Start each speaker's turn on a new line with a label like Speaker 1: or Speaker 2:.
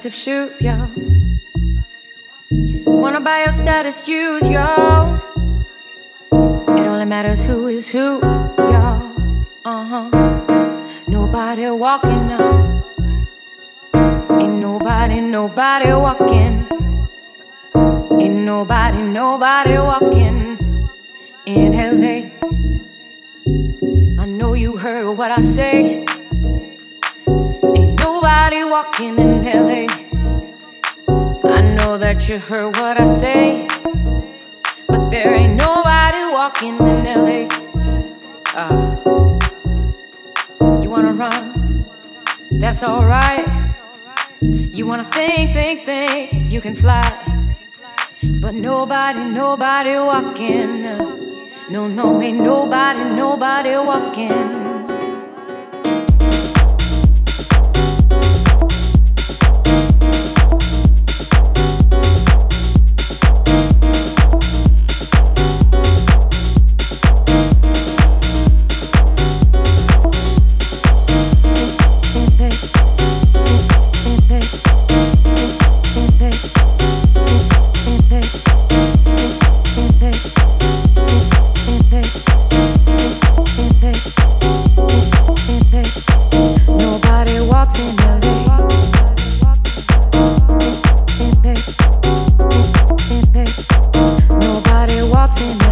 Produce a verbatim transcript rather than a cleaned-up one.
Speaker 1: expensive shoes, yo. Wanna buy your status juice, yo. It only matters who is who, yo. Uh-huh. Nobody walking up. Ain't nobody, nobody walking. Ain't nobody, nobody walking in L A. I know you heard what I say. Ain't nobody walking in L A. I know that you heard what I say, but there ain't nobody walking in L A. Uh, you wanna run? That's alright. You wanna think, think, think, you can fly. But nobody, nobody walking. No, no, ain't nobody, nobody walking. Nobody walks in